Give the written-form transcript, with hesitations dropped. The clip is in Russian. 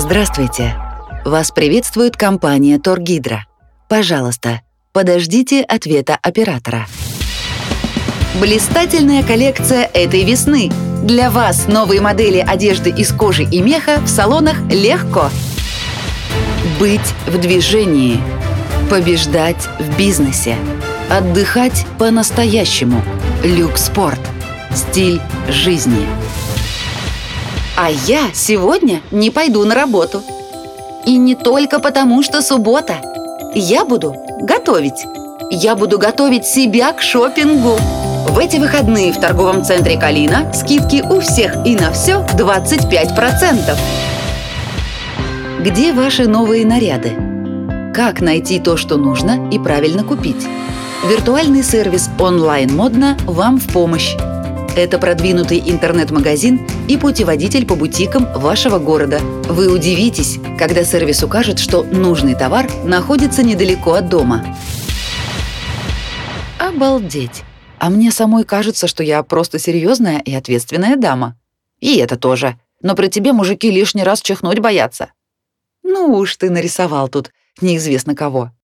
Здравствуйте. Вас приветствует компания Торгидра. Пожалуйста, подождите ответа оператора. Блистательная коллекция этой весны. Для вас новые модели одежды из кожи и меха в салонах легко. Быть в движении. Побеждать в бизнесе. Отдыхать по-настоящему. Люкспорт. Стиль жизни. А я сегодня не пойду на работу. И не только потому, что суббота. Я буду готовить. Я буду готовить себя к шопингу. В эти выходные в торговом центре «Калина» скидки у всех и на все 25%. Где ваши новые наряды? Как найти то, что нужно, и правильно купить? Виртуальный сервис «Онлайн модно» вам в помощь. Это продвинутый интернет-магазин и путеводитель по бутикам вашего города. Вы удивитесь, когда сервис укажет, что нужный товар находится недалеко от дома. Обалдеть! А мне самой кажется, что я просто серьезная и ответственная дама. И это тоже. Но при тебе мужики лишний раз чихнуть боятся. Ну уж ты нарисовал тут неизвестно кого.